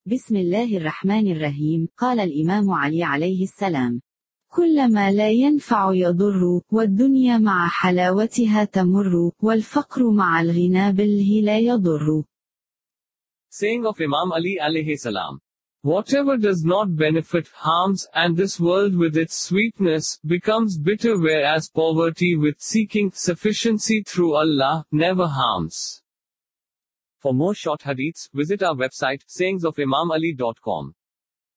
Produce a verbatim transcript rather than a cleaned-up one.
بسم الله الرحمن الرحيم. قال الإمام علي عليه السلام: كل ما لا ينفع يضر، والدنيا مع حلاوتها تمر، والفقر مع الغنى بالله لا يضر. Saying of Imam Ali alayhi salam: whatever does not benefit harms, and this world with its sweetness becomes bitter, whereas poverty with seeking sufficiency through Allah never harms. For more short hadiths, visit our website sayings of imam ali dot com.